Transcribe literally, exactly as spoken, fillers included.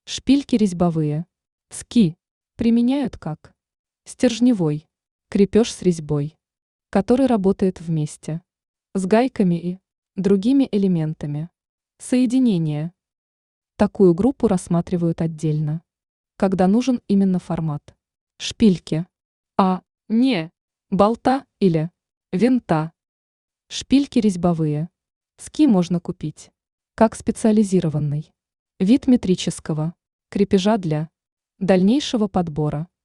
Шпильки резьбовые. Ски. Применяют как стержневой крепеж с резьбой, который работает вместе с гайками и другими элементами соединения. Такую группу рассматривают отдельно, когда нужен именно формат шпильки, а не болта или винта. Шпильки резьбовые. Ски можно купить как специализированный вид метрического крепежа для дальнейшего подбора